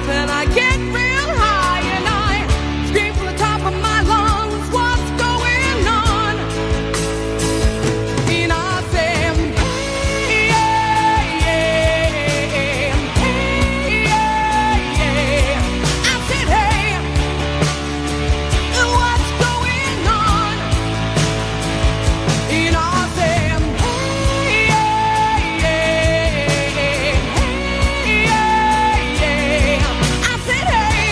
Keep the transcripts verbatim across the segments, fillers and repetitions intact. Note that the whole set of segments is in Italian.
and I get real high and I scream from the top of my lungs, what's going on? And I say, hey, yeah, yeah, hey, yeah, yeah. I said, hey, what's going on? And I said, hey, yeah, yeah, hey, yeah, yeah. I said, hey,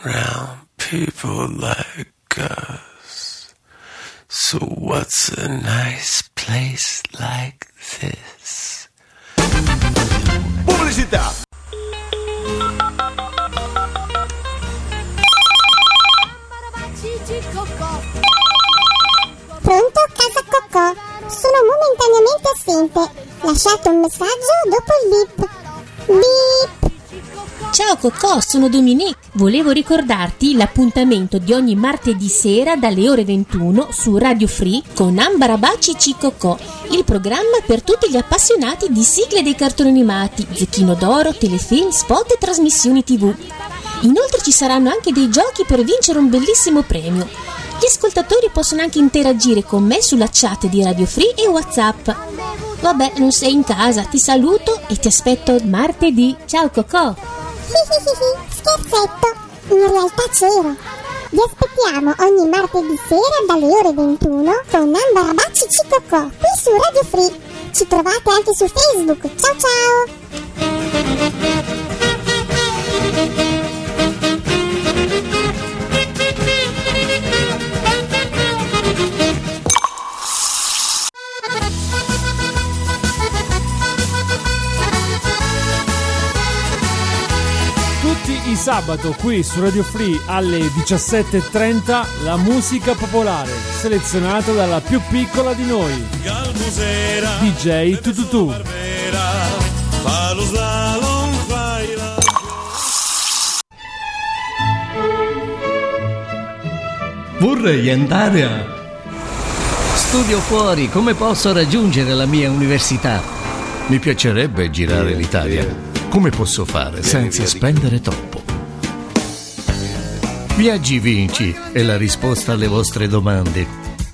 around people like us. So what's a nice place like this? Pubblicità! Pronto, Casa Cocò? Sono momentaneamente assente. Lasciate un messaggio dopo il beep. Beep. Ciao Cocò, sono Dominique. Volevo ricordarti l'appuntamento di ogni martedì sera dalle ore ventuno su Radio Free con Ambarabaci Cicocò, il programma per tutti gli appassionati di sigle dei cartoni animati, Zecchino d'Oro, telefilm, spot e trasmissioni tivù. Inoltre ci saranno anche dei giochi per vincere un bellissimo premio. Gli ascoltatori possono anche interagire con me sulla chat di Radio Free e WhatsApp. Vabbè, non sei in casa, ti saluto e ti aspetto martedì. Ciao Cocò! Scherzetto, in realtà c'ero. Vi aspettiamo ogni martedì sera dalle ore ventuno con Ambarabaci Cicocò qui su Radio Free. Ci trovate anche su Facebook. Ciao ciao! Il sabato qui su Radio Free alle diciassette e trenta la musica popolare selezionata dalla più piccola di noi, D J Tututu. Vorrei andare a... Studio fuori, come posso raggiungere la mia università? Mi piacerebbe girare l'Italia. Come posso fare senza spendere troppo? Viaggi Vinci è la risposta alle vostre domande.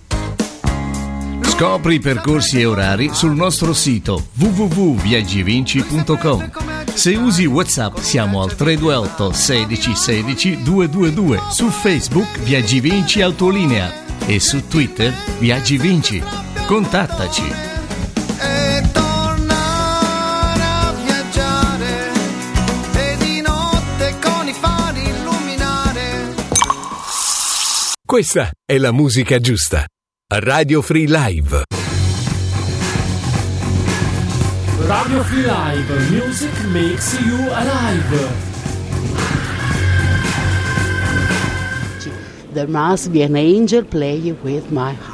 Scopri i percorsi e orari sul nostro sito w w w punto viaggivinci punto com. Se usi WhatsApp siamo al tre due otto sedici sedici duecentoventidue, su Facebook Viaggi Vinci Autolinea e su Twitter Viaggi Vinci. Contattaci. Questa è la musica giusta. Radio Free Live. Radio Free Live. Music makes you alive. There must be an angel playing with my heart.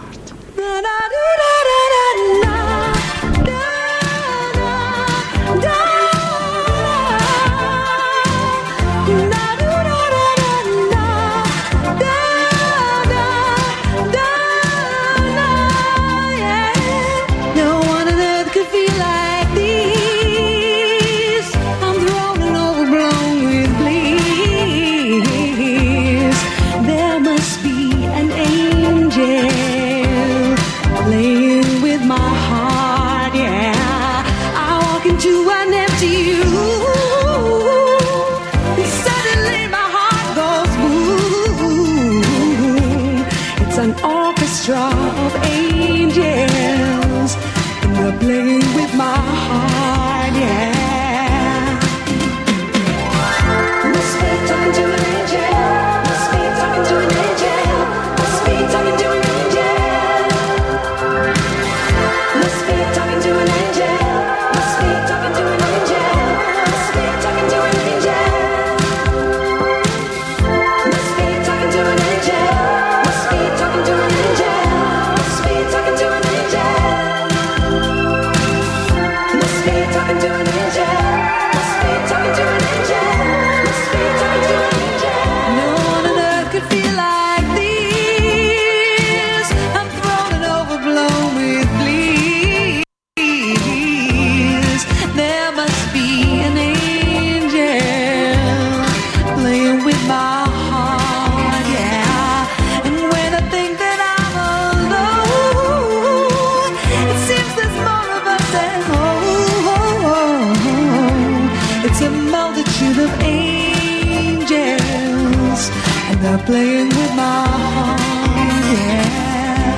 Playing with my heart, yeah.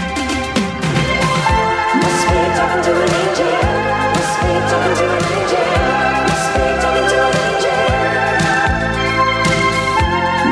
Must be talking to an angel. Must be talking to an angel. Must be talking to an angel.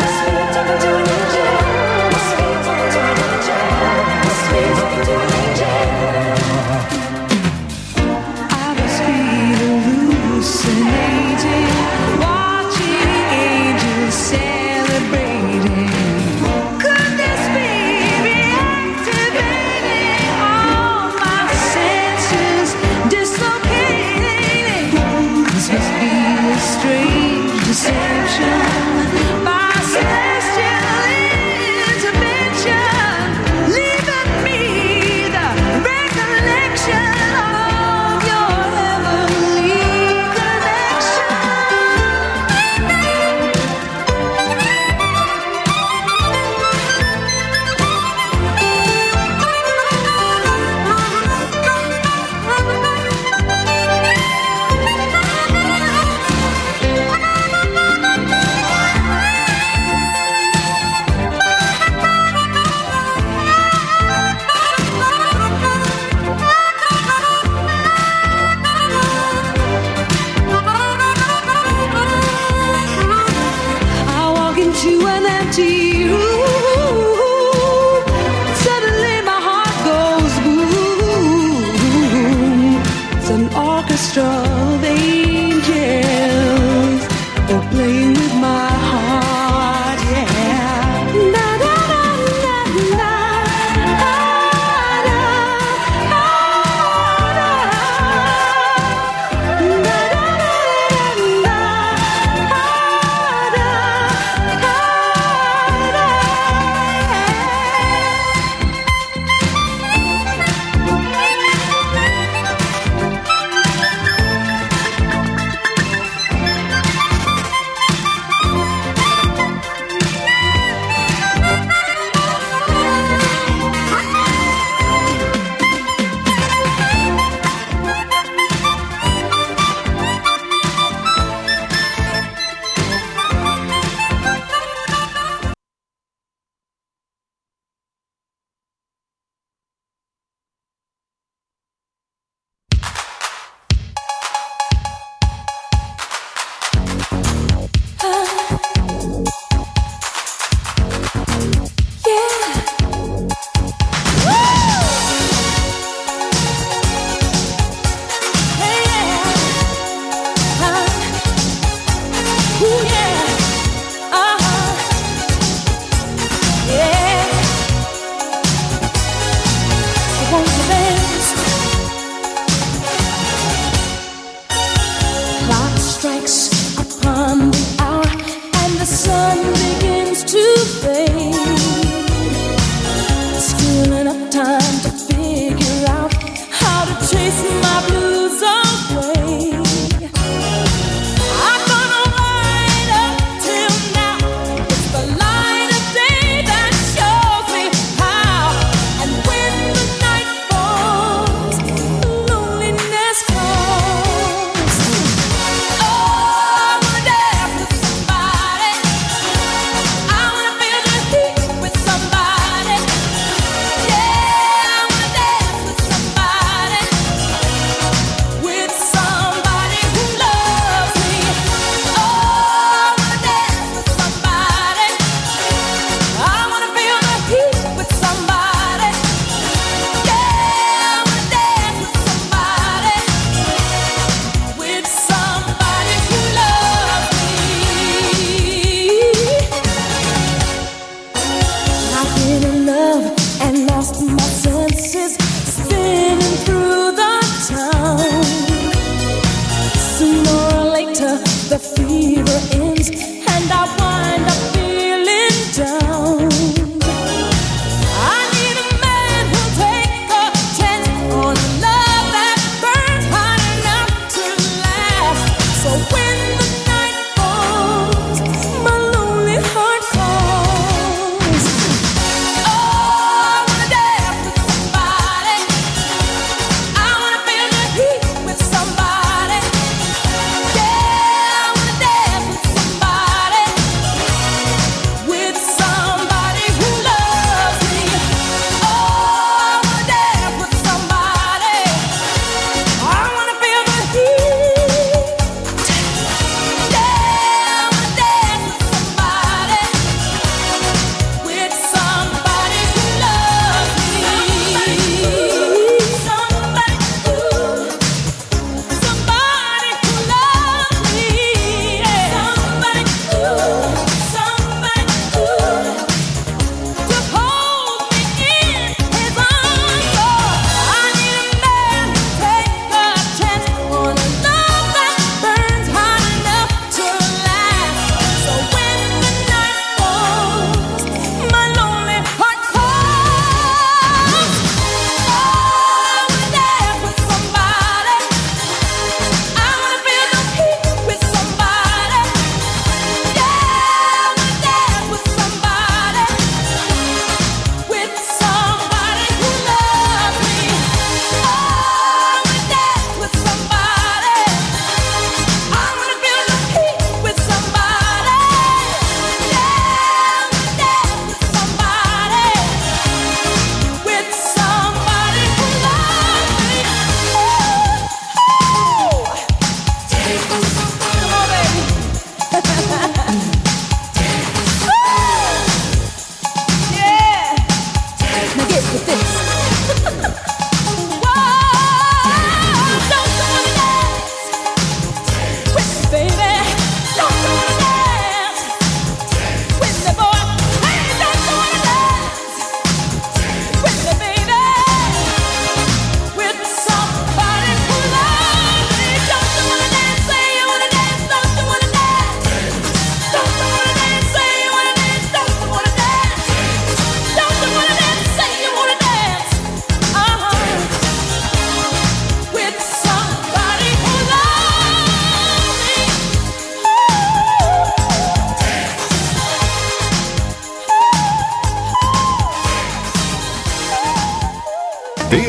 It's an orchestra of angels, they're playing with my heart, yeah. Na, na, na, na, na.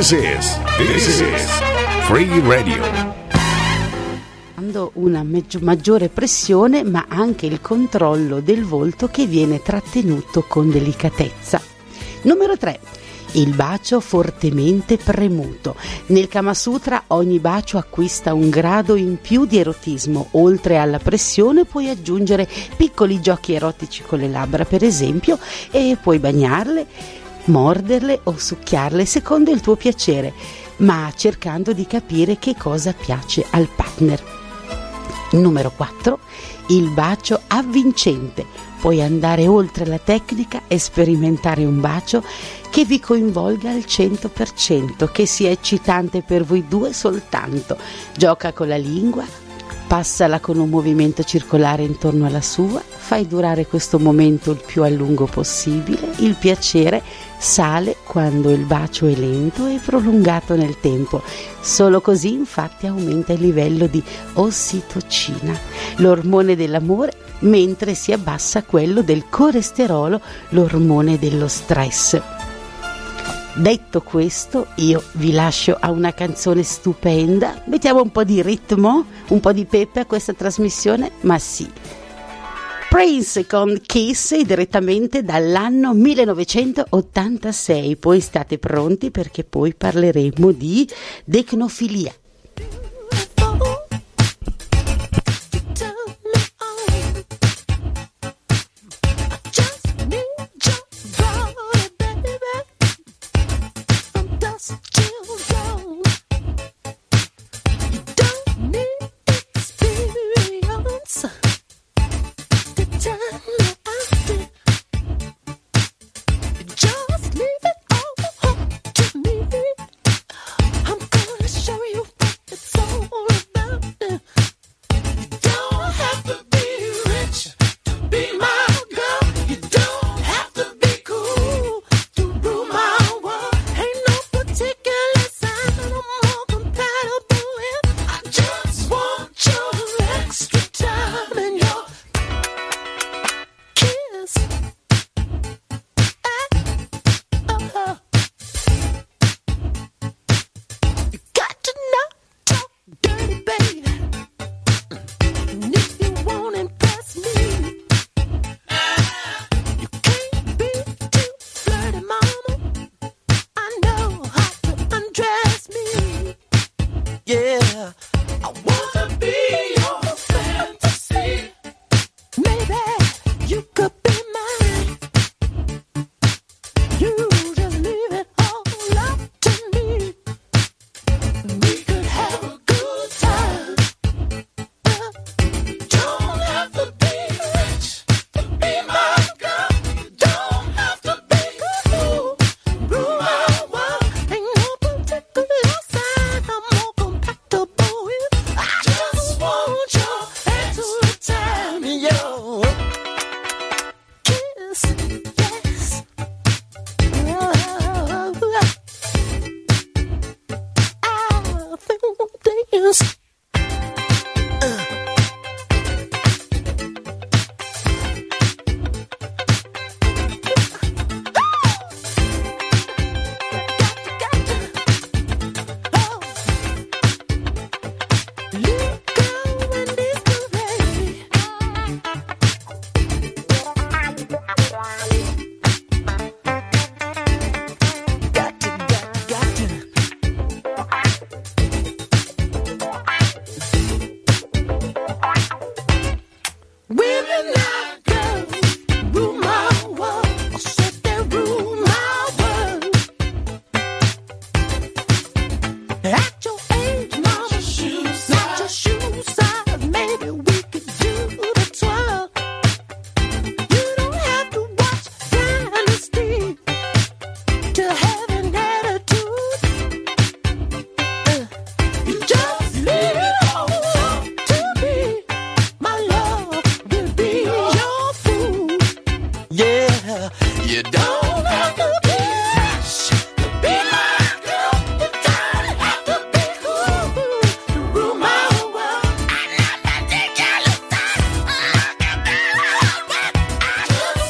This is, this is Free Radio. Una maggiore pressione, ma anche il controllo del volto che viene trattenuto con delicatezza. Numero tre. Il bacio fortemente premuto. Nel Kama Sutra ogni bacio acquista un grado in più di erotismo. Oltre alla pressione puoi aggiungere piccoli giochi erotici con le labbra, per esempio, e puoi bagnarle, morderle o succhiarle secondo il tuo piacere, ma cercando di capire che cosa piace al partner. Numero quattro. Il bacio avvincente. Puoi andare oltre la tecnica e sperimentare un bacio che vi coinvolga al cento per cento, che sia eccitante per voi due soltanto. Gioca con la lingua, passala con un movimento circolare intorno alla sua, fai durare questo momento il più a lungo possibile. Il piacere sale quando il bacio è lento e prolungato nel tempo. Solo così infatti aumenta il livello di ossitocina, l'ormone dell'amore, mentre si abbassa quello del colesterolo, l'ormone dello stress. Detto questo, io vi lascio a una canzone stupenda. Mettiamo un po' di ritmo, un po' di pepe a questa trasmissione, ma sì. Prince con Kiss, direttamente dall'anno millenovecentottantasei. Poi state pronti perché poi parleremo di decnofilia.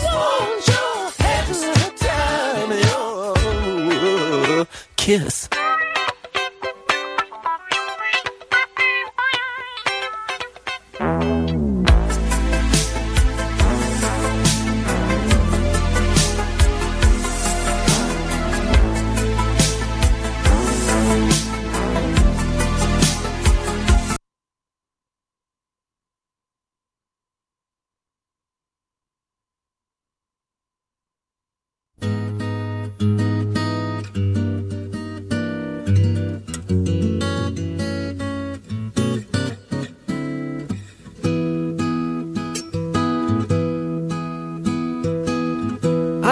Kiss.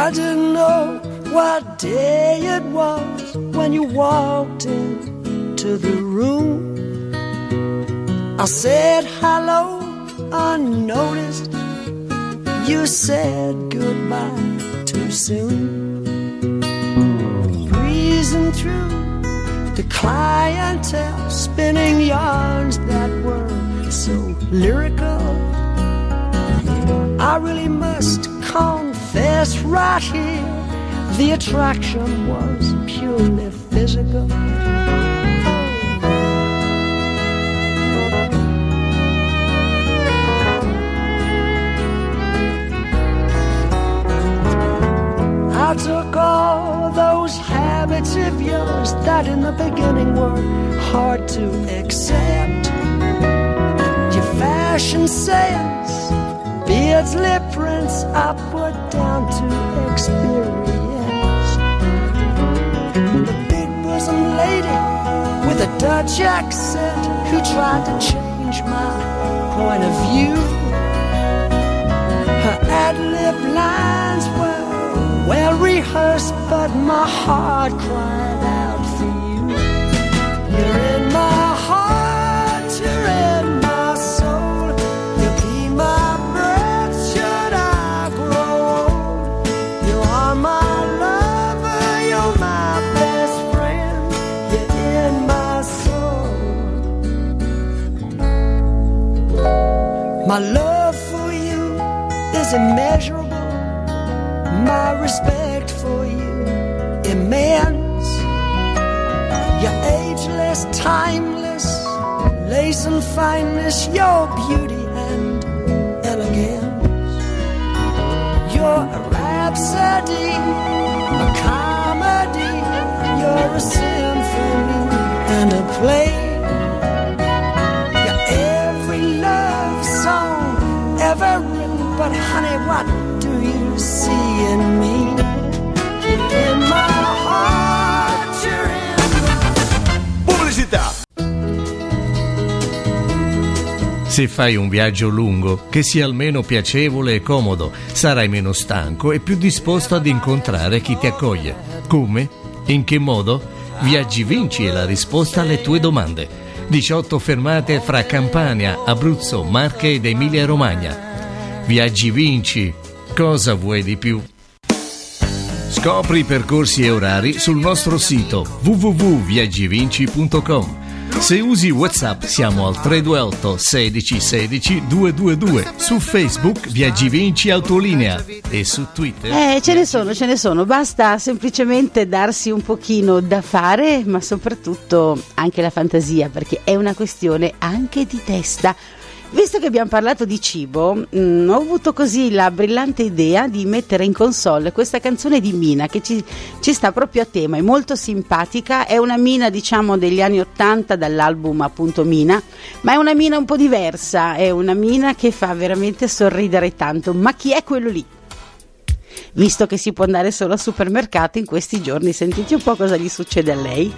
I didn't know what day it was when you walked into the room. I said hello unnoticed. You said goodbye too soon. Breezing through the clientele, spinning yarns that were so lyrical. I really must confess right here, the attraction was purely physical. I took all those habits of yours that in the beginning were hard to accept. Your fashion sense, beards, lip prints, I put down to experience. The big bosom lady with a Dutch accent who tried to change my point of view. Her ad-lib lines were well rehearsed, but my heart cried out for you. You're in my heart, you're in my soul. You'll be my breath should I grow old. You are my lover, you're my best friend. You're in my soul. My love for you is immeasurable. My respect for you immense. You're ageless, timeless, lace and fineness, your beauty and elegance. You're a rhapsody, a comedy, you're a symphony and a play. You're every love song ever written, but honey, what do you see in me? In my heart, you're in my... Pubblicità. Se fai un viaggio lungo, che sia almeno piacevole e comodo, sarai meno stanco e più disposto ad incontrare chi ti accoglie. Come? In che modo? Viaggi Vinci è la risposta alle tue domande. diciotto fermate fra Campania, Abruzzo, Marche ed Emilia Romagna. Viaggi Vinci. Cosa vuoi di più? Scopri i percorsi e orari sul nostro sito w w w punto viaggivinci punto com. Se usi WhatsApp siamo al tre due otto sedici sedici duecentoventidue, su Facebook Viaggi Vinci Autolinea e su Twitter. Eh, ce ne sono, ce ne sono, basta semplicemente darsi un pochino da fare, ma soprattutto anche la fantasia, perché è una questione anche di testa. Visto che abbiamo parlato di cibo, mh, ho avuto così la brillante idea di mettere in console questa canzone di Mina che ci, ci sta proprio a tema, è molto simpatica, è una Mina diciamo degli anni ottanta dall'album appunto Mina, ma è una Mina un po' diversa, è una Mina che fa veramente sorridere tanto. Ma chi è quello lì? Visto che si può andare solo al supermercato in questi giorni, sentite un po' cosa gli succede a lei.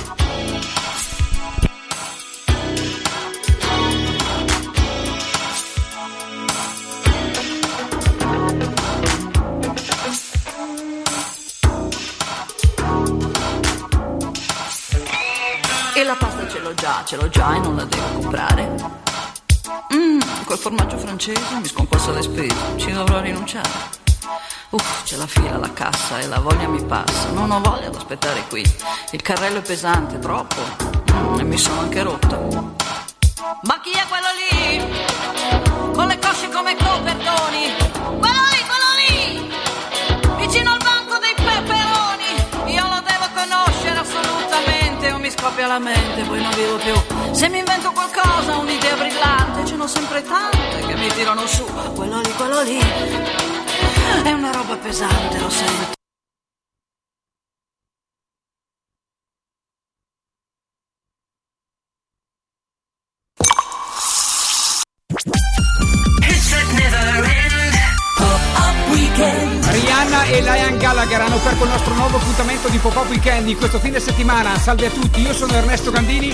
E la pasta ce l'ho già, ce l'ho già e non la devo comprare. Mmm, quel formaggio francese mi sconquassa le spese, ci dovrò rinunciare. Uff, c'è la fila alla cassa e la voglia mi passa, non ho voglia di aspettare qui. Il carrello è pesante, troppo, mm, e mi sono anche rotta. Ma chi è quello lì? Con le cosce come copertoni? Quello lì, quello lì! Vicino al banco dei peperoni! Io lo devo conoscere assolutamente, o mi scoppia la mente, poi non vivo più. Se mi invento qualcosa, un'idea brillante, ce n'ho sempre tante che mi tirano su. Quello lì, quello lì, è una roba pesante, lo sento. Rihanna e Liam Gallagher hanno aperto il nostro nuovo appuntamento di Pop-Up Weekend di questo fine settimana. Salve a tutti, io sono Ernesto Gandini.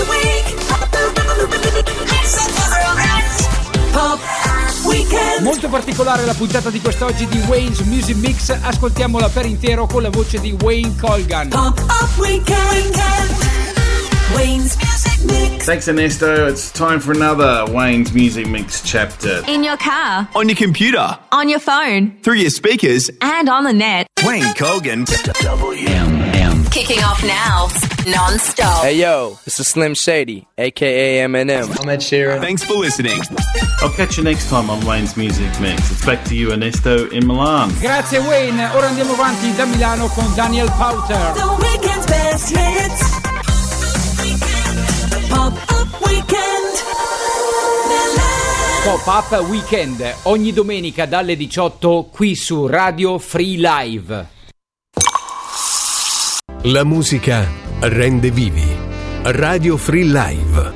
Molto particolare la puntata di quest'oggi di Wayne's Music Mix. Ascoltiamola per intero con la voce di Wayne Colgan. Pop Up Weekend, Wayne's Music Mix. Thanks, Ernesto. It's time for another Wayne's Music Mix chapter. In your car. On your computer. On your phone. Through your speakers. And on the net. Wayne Colgan. W M M. Kicking off now. Non-stop. Hey yo, this is Slim Shady, aka Eminem. I'm Ed Sheeran. Thanks for listening. I'll catch you next time on Wayne's Music Mix. It's back to you, Ernesto, in Milan. Grazie Wayne. Ora andiamo avanti da Milano con Daniel Powter. The weekend's best hits. Pop Up Weekend. Pop Up Weekend ogni domenica dalle diciotto qui su Radio Free Live. La musica rende vivi. Radio Free Live.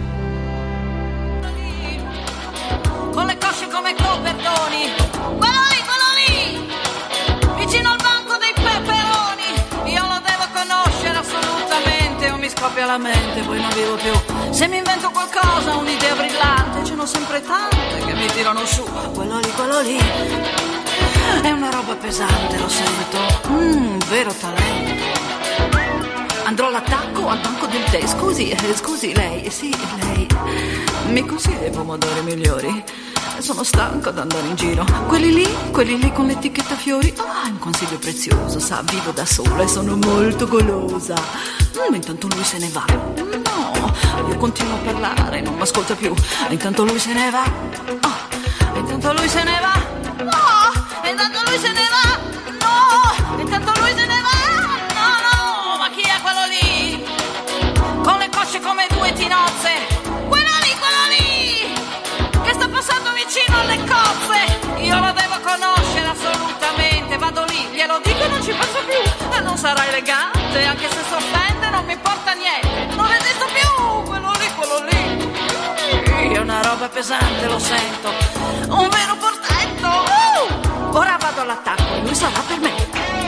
Con le cosce come copertoni, quello lì, quello lì, vicino al banco dei peperoni. Io lo devo conoscere assolutamente, o mi scoppia la mente, poi non vivo più. Se mi invento qualcosa, un'idea brillante, ce n'ho sempre tante che mi tirano su. Quello lì, quello lì, è una roba pesante, lo sento, mmm, vero talento. Andrò all'attacco al banco del tè. Scusi, eh, scusi, lei, sì, lei mi consiglia i pomodori migliori? Sono stanco ad andare in giro. Quelli lì, quelli lì con l'etichetta a fiori. Ah, un consiglio prezioso, sa, vivo da sola e sono molto golosa. Mm, intanto lui se ne va. No, io continuo a parlare, non mi ascolta più. E intanto lui se ne va. Oh, intanto lui se ne va. No, intanto lui se ne va. No, intanto lui se ne va. Chi è quello lì? Con le cosce come due tinozze. Quello lì, quello lì, che sta passando vicino alle cozze. Io lo devo conoscere assolutamente. Vado lì, glielo dico e non ci penso più. E non sarà elegante, anche se si offende non mi importa niente. Non resisto più, quello lì, quello lì. È una roba pesante, lo sento. Un vero portento. uh! Ora vado all'attacco e lui sarà per me.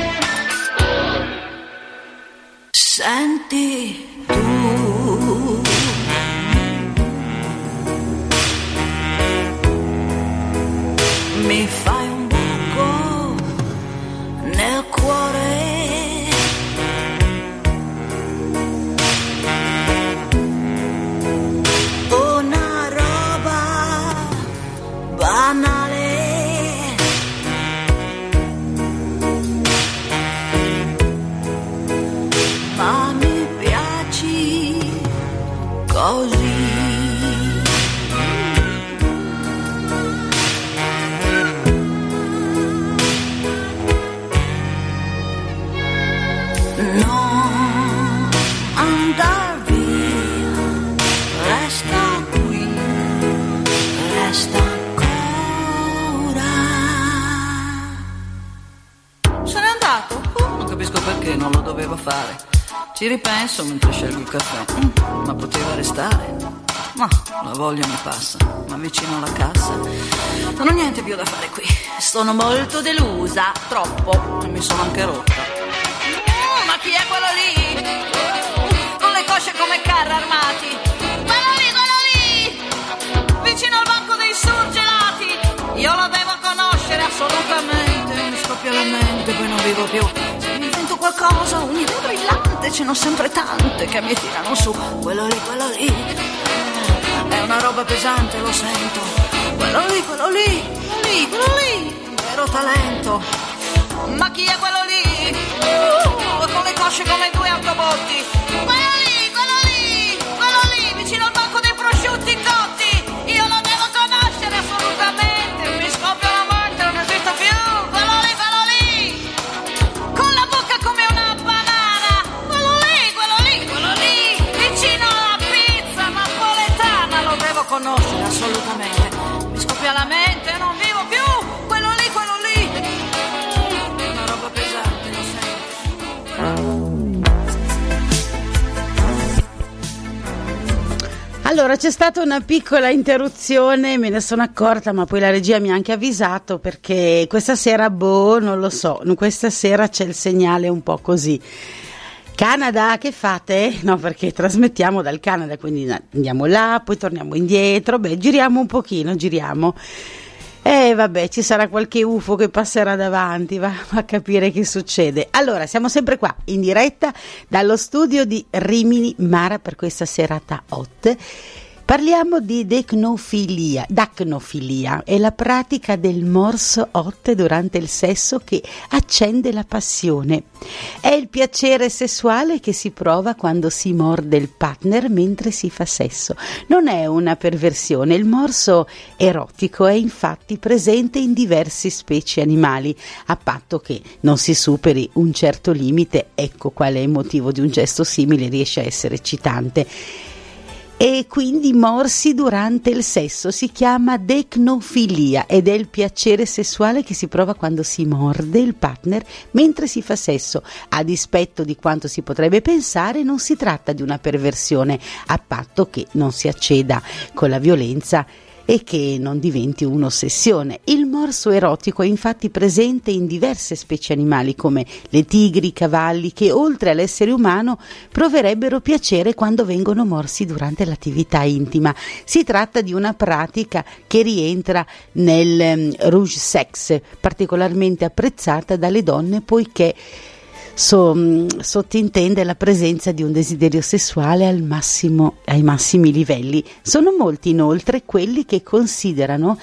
Senti tu, mi fai un buco nel cuore, una roba banale. Ma mi piaci così. Non andar via, resta qui, resta ancora. Se n'è andato? Uh, non capisco perché, non lo dovevo fare. Ci ripenso mentre scelgo il caffè, mm, ma poteva restare. Ma la voglia mi passa, ma vicino alla cassa non ho niente più da fare qui. Sono molto delusa, troppo, e mi sono anche rotta. Mm, ma chi è quello lì? Uh, con le cosce come carri armati. Quello lì, quello lì, vicino al banco dei surgelati. Io lo devo conoscere assolutamente. Mi scoppia la mente, poi non vivo più. Se mi invento qualcosa, un'idea brillante, ce n'ho sempre tante che mi tirano su. Quello lì, quello lì, è una roba pesante, lo sento. Quello lì, quello lì, quello lì, quello lì, vero talento. Ma chi è quello lì? Uh, con le cosce come due autobotti. Quello lì, quello lì, quello lì, vicino al banco dei prosciutti cotti. Io lo devo conoscere assolutamente. Mi scoppia la mente, non esisto più. Quello lì, quello lì, con la bocca come una banana. Quello lì, quello lì, quello lì, vicino alla pizza napoletana. Lo devo conoscere assolutamente. Mi scoppia la mente, non vivo più. Quello lì, quello lì, una roba pesante, lo sento. Allora, c'è stata una piccola interruzione, me ne sono accorta, ma poi la regia mi ha anche avvisato, perché questa sera, boh, non lo so, questa sera c'è il segnale un po' così. Canada, che fate? No, perché trasmettiamo dal Canada, quindi andiamo là, poi torniamo indietro, beh, giriamo un pochino, giriamo. Eh vabbè, ci sarà qualche U F O che passerà davanti, va a capire che succede. Allora, siamo sempre qua, in diretta, dallo studio di Rimini Mara per questa serata hot. Parliamo di dacnofilia. Dacnofilia è la pratica del morso hot durante il sesso che accende la passione. È il piacere sessuale che si prova quando si morde il partner mentre si fa sesso. Non è una perversione. Il morso erotico è infatti presente in diverse specie animali, a patto che non si superi un certo limite. Ecco qual è il motivo di un gesto simile, riesce a essere eccitante. E quindi morsi durante il sesso si chiama dacnofilia ed è il piacere sessuale che si prova quando si morde il partner mentre si fa sesso. A dispetto di quanto si potrebbe pensare, non si tratta di una perversione, a patto che non si acceda con la violenza e che non diventi un'ossessione. Il morso erotico è infatti presente in diverse specie animali come le tigri, i cavalli, che oltre all'essere umano proverebbero piacere quando vengono morsi durante l'attività intima. Si tratta di una pratica che rientra nel um, rouge sex, particolarmente apprezzata dalle donne poiché So, sottintende la presenza di un desiderio sessuale al massimo, ai massimi livelli. Sono molti inoltre quelli che considerano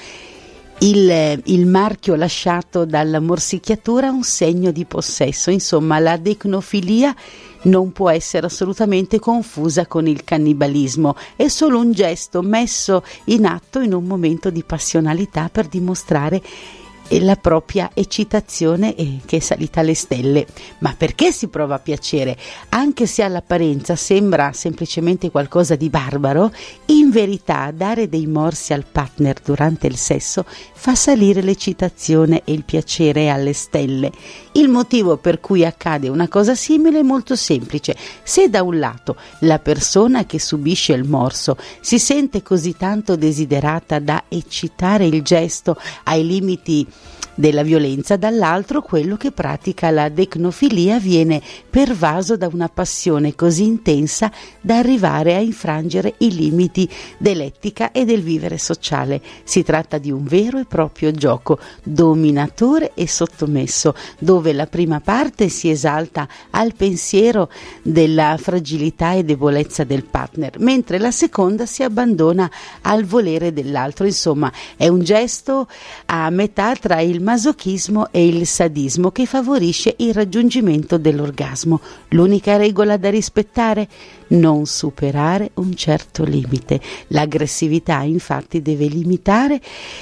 il, il marchio lasciato dalla morsicchiatura un segno di possesso. Insomma, la dacnofilia non può essere assolutamente confusa con il cannibalismo, è solo un gesto messo in atto in un momento di passionalità per dimostrare e la propria eccitazione eh, che è salita alle stelle. Ma perché si prova piacere? Anche se all'apparenza sembra semplicemente qualcosa di barbaro, in verità dare dei morsi al partner durante il sesso fa salire l'eccitazione e il piacere alle stelle. Il motivo per cui accade una cosa simile è molto semplice. Se da un lato la persona che subisce il morso si sente così tanto desiderata da eccitare il gesto ai limiti della violenza, dall'altro quello che pratica la dacnofilia viene pervaso da una passione così intensa da arrivare a infrangere i limiti dell'etica e del vivere sociale. Si tratta di un vero e proprio gioco dominatore e sottomesso, dove la prima parte si esalta al pensiero della fragilità e debolezza del partner, mentre la seconda si abbandona al volere dell'altro. Insomma, è un gesto a metà tra il masochismo e il sadismo che favorisce il raggiungimento dell'orgasmo. L'unica regola da rispettare? Non superare un certo limite. L'aggressività infatti deve limitare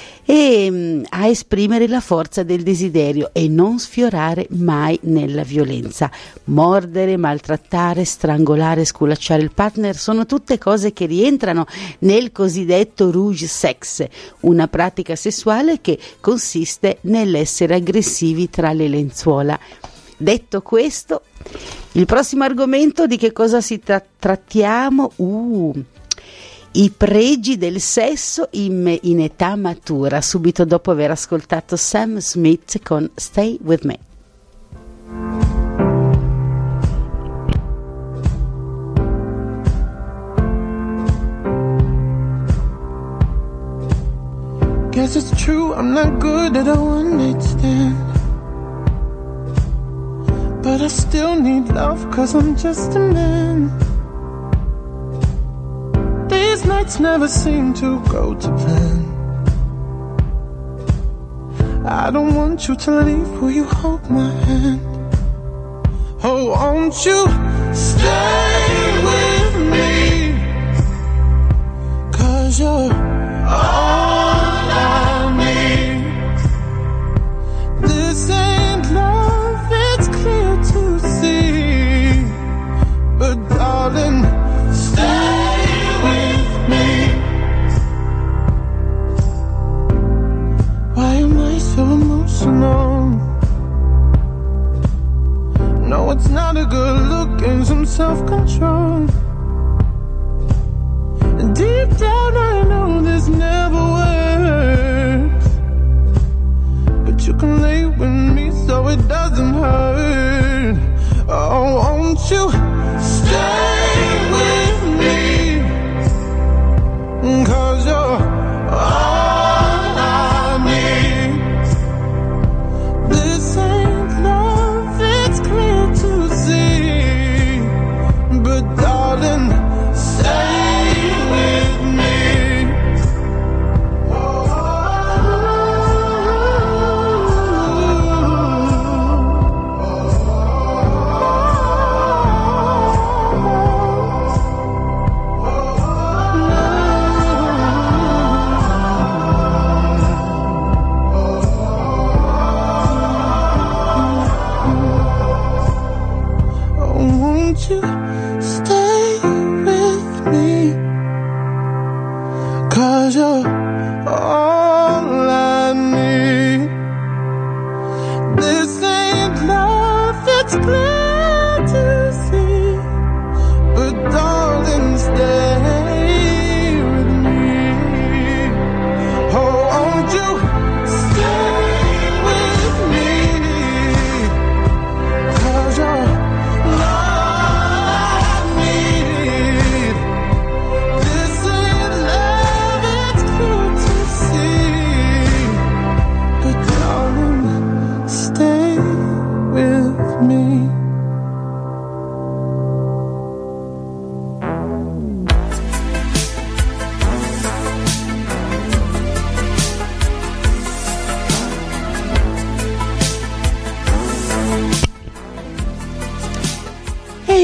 e mh, a esprimere la forza del desiderio e non sfiorare mai nella violenza. Mordere, maltrattare, strangolare, sculacciare il partner sono tutte cose che rientrano nel cosiddetto rouge sex, una pratica sessuale che consiste nell'essere aggressivi tra le lenzuola. Detto questo, il prossimo argomento di che cosa si tra- trattiamo? Uh, I pregi del sesso in, in età matura, subito dopo aver ascoltato Sam Smith con Stay With Me. Guess it's true, I'm not good at a one-night stand, but I still need love, cause I'm just a man. These nights never seem to go to plan. I don't want you to leave, will you hold my hand? Oh, won't you stay with me? Cause you're all I need. This ain't love, it's clear to see, but darling, stay with me. Why am I so emotional? No, it's not a good look and some self-control. Deep down I know this never works, but you can lay with me so it doesn't hurt. Oh, won't you stay with me? Cause you're all I need.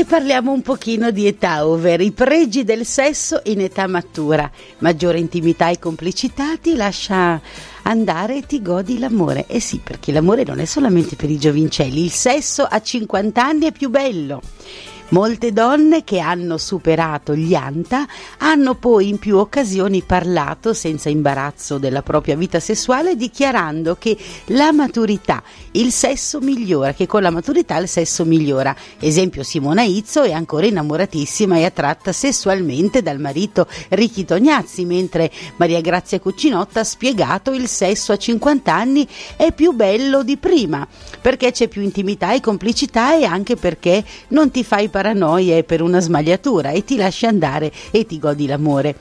parliamo un pochino di età over, i pregi del sesso in età matura. Maggiore intimità e complicità, ti lascia andare e ti godi l'amore. Eh sì, perché l'amore non è solamente per i giovincelli, il sesso a cinquanta anni è più bello. Molte donne che hanno superato gli anta hanno poi in più occasioni parlato senza imbarazzo della propria vita sessuale, dichiarando che la maturità, il sesso migliora, che con la maturità il sesso migliora. Esempio Simona Izzo è ancora innamoratissima e attratta sessualmente dal marito Ricky Tognazzi, mentre Maria Grazia Cucinotta ha spiegato il sesso a cinquanta anni è più bello di prima, perché c'è più intimità e complicità e anche perché non ti fai paranoie per una smagliatura e ti lasci andare e ti godi l'amore.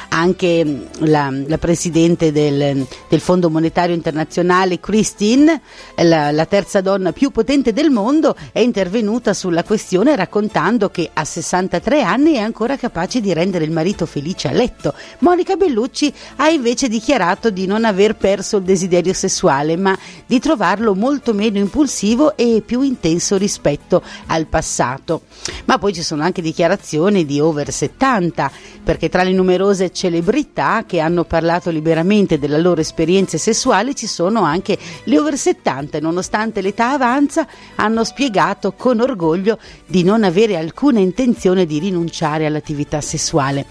Anche la, la presidente del, del Fondo Monetario Internazionale, Christine, la, la terza donna più potente del mondo, è intervenuta sulla questione raccontando che a sessantatré anni è ancora capace di rendere il marito felice a letto. Monica Bellucci ha invece dichiarato di non aver perso il desiderio sessuale, ma di trovarlo molto meno impulsivo e più intenso rispetto al passato. Ma poi ci sono anche dichiarazioni di over settanta, perché tra le numerose celebrità che hanno parlato liberamente delle loro esperienze sessuali ci sono anche le over settanta e nonostante l'età avanza hanno spiegato con orgoglio di non avere alcuna intenzione di rinunciare all'attività sessuale.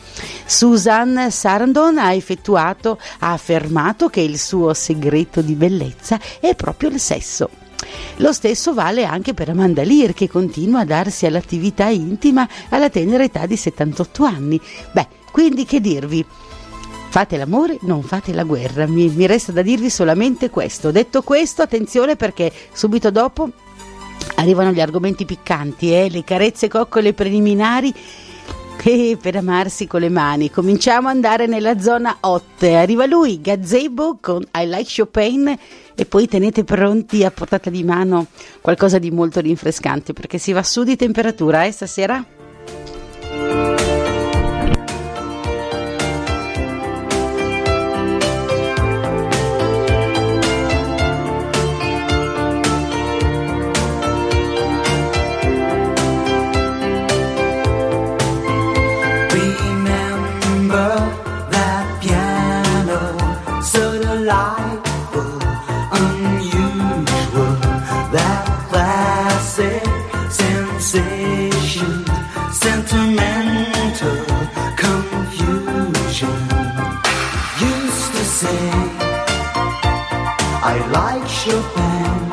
Susan Sarandon ha effettuato, ha affermato che il suo segreto di bellezza è proprio il sesso. Lo stesso vale anche per Amanda Lear, che continua a darsi all'attività intima alla tenera età di settantotto anni. Beh, quindi che dirvi? Fate l'amore, non fate la guerra. Mi, mi resta da dirvi solamente questo. Detto questo, attenzione, perché subito dopo arrivano gli argomenti piccanti, eh? Le carezze, coccole preliminari e per amarsi con le mani. Cominciamo ad andare nella zona hot. Arriva lui, Gazebo con I Like Chopin, e poi tenete pronti a portata di mano qualcosa di molto rinfrescante, perché si va su di temperatura, eh, stasera? I like Chopin.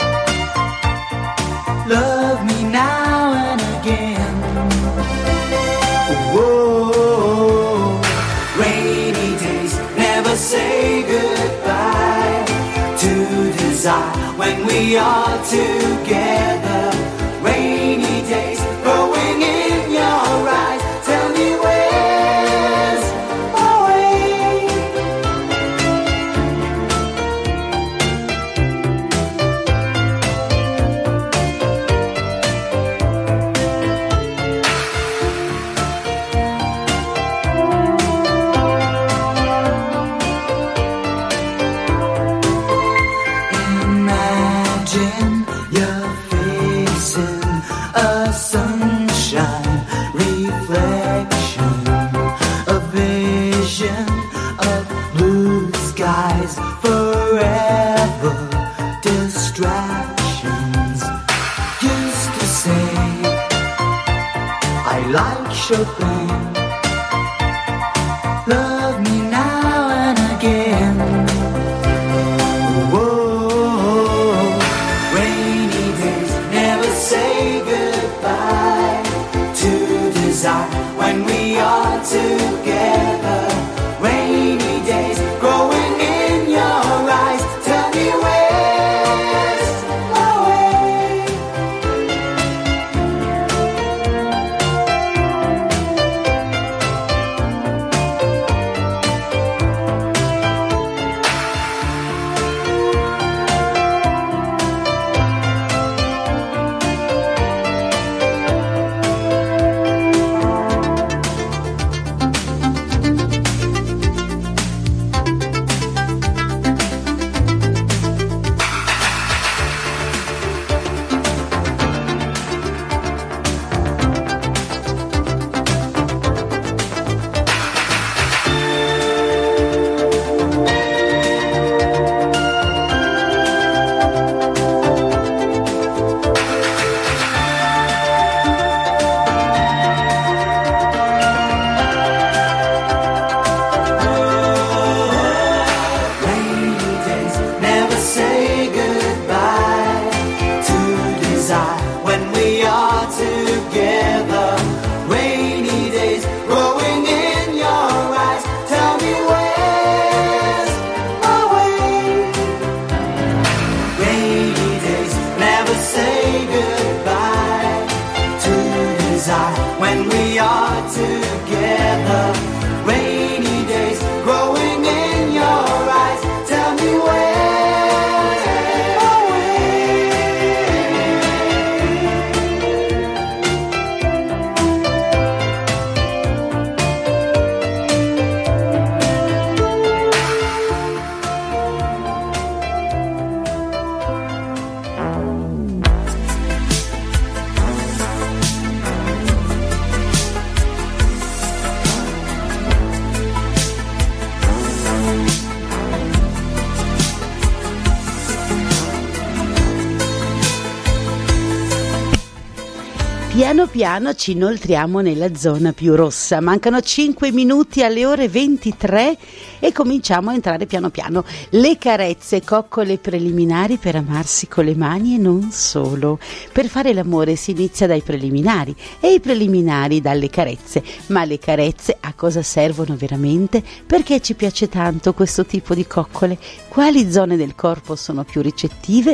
Love me now and again. Whoa, rainy days never say goodbye to desire when we are together. Rainy days growing in your eyes. Tell me where's my way. Imagine you're facing a sunshine reflection, a vision of blue skies, forever distractions. Used to say I like Chopin. Love me now and again. Whoa, rainy days never say goodbye to desire when we are together. Rainy days growing in your eyes. Tell me where's my way. together. Rainy days growing in your eyes. Tell me where. Piano piano ci inoltriamo nella zona più rossa, mancano cinque minuti alle ore ventitré e cominciamo a entrare piano piano. Le carezze, coccole preliminari per amarsi con le mani e non solo. Per fare l'amore si inizia dai preliminari e i preliminari dalle carezze, ma le carezze a cosa servono veramente? Perché ci piace tanto questo tipo di coccole? Quali zone del corpo sono più ricettive?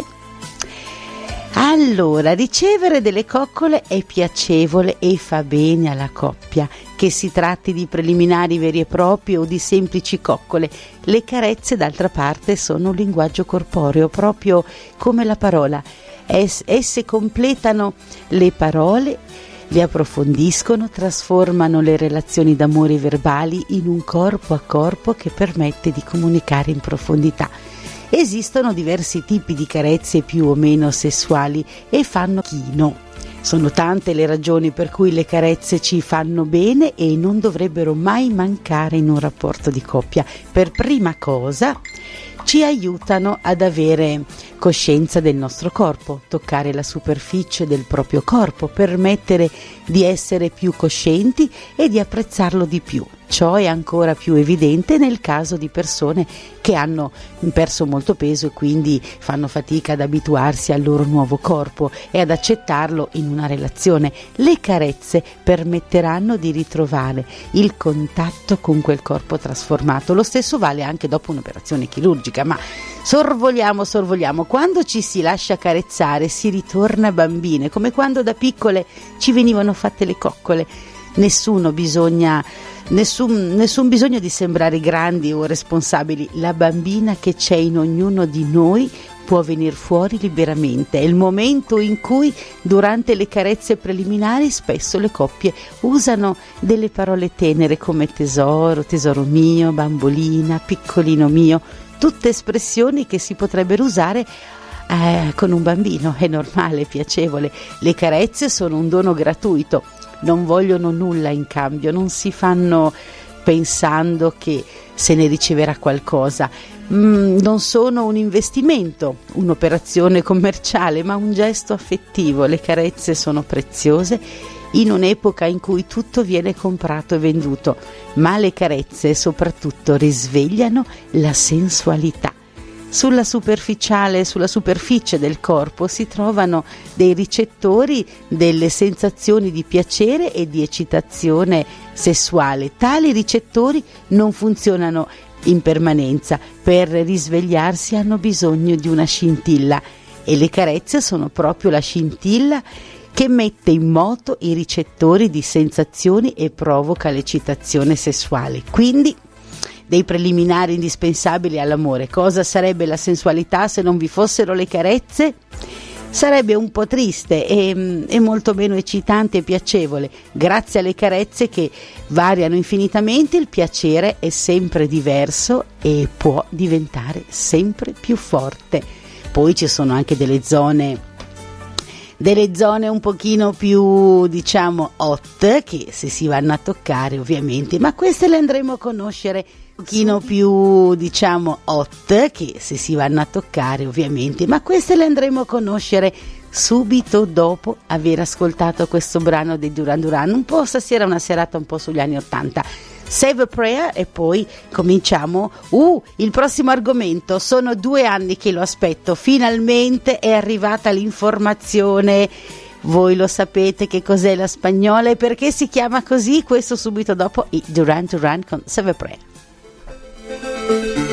Allora, ricevere delle coccole è piacevole e fa bene alla coppia, che si tratti di preliminari veri e propri o di semplici coccole. Le carezze, d'altra parte, sono un linguaggio corporeo, proprio come la parola. Es- esse completano le parole, le approfondiscono, trasformano le relazioni d'amore verbali in un corpo a corpo che permette di comunicare in profondità. Esistono diversi tipi di carezze più o meno sessuali e fanno chino. Sono tante le ragioni per cui le carezze ci fanno bene e non dovrebbero mai mancare in un rapporto di coppia. Per prima cosa, ci aiutano ad avere coscienza del nostro corpo, toccare la superficie del proprio corpo, permettere di essere più coscienti e di apprezzarlo di più. Ciò è ancora più evidente nel caso di persone che hanno perso molto peso e quindi fanno fatica ad abituarsi al loro nuovo corpo e ad accettarlo in una relazione. Le carezze permetteranno di ritrovare il contatto con quel corpo trasformato. Lo stesso vale anche dopo un'operazione chirurgica, ma sorvoliamo, sorvoliamo. Quando ci si lascia carezzare si ritorna bambine, come quando da piccole ci venivano fatte le coccole. Nessuno bisogna Nessun, nessun bisogno di sembrare grandi o responsabili. La bambina che c'è in ognuno di noi può venire fuori liberamente. È il momento in cui durante le carezze preliminari spesso le coppie usano delle parole tenere come tesoro, tesoro mio, bambolina, piccolino mio, tutte espressioni che si potrebbero usare eh, con un bambino. È normale, piacevole. Le carezze sono un dono gratuito. Non vogliono nulla in cambio, non si fanno pensando che se ne riceverà qualcosa. Mm, non sono un investimento, un'operazione commerciale, ma un gesto affettivo. Le carezze sono preziose in un'epoca in cui tutto viene comprato e venduto, ma le carezze soprattutto risvegliano la sensualità. Sulla superficiale, sulla superficie del corpo si trovano dei ricettori delle sensazioni di piacere e di eccitazione sessuale. Tali ricettori non funzionano in permanenza, per risvegliarsi hanno bisogno di una scintilla e le carezze sono proprio la scintilla che mette in moto i ricettori di sensazioni e provoca l'eccitazione sessuale. Quindi dei preliminari indispensabili all'amore. Cosa sarebbe la sensualità se non vi fossero le carezze? Sarebbe un po' triste e, e molto meno eccitante e piacevole. Grazie alle carezze che variano infinitamente, il piacere è sempre diverso e può diventare sempre più forte. Poi ci sono anche delle zone delle zone un pochino più, diciamo, hot, che se si vanno a toccare ovviamente, ma queste le andremo a conoscere un pochino più, diciamo, hot, che se si vanno a toccare ovviamente, ma queste le andremo a conoscere subito dopo aver ascoltato questo brano dei Duran Duran. Un po' stasera una serata un po' sugli anni ottanta. Save a Prayer e poi cominciamo. Uh, il prossimo argomento, sono due anni che lo aspetto, finalmente è arrivata l'informazione. Voi lo sapete che cos'è la spagnola e perché si chiama così? Questo subito dopo i Duran Duran con Save a Prayer.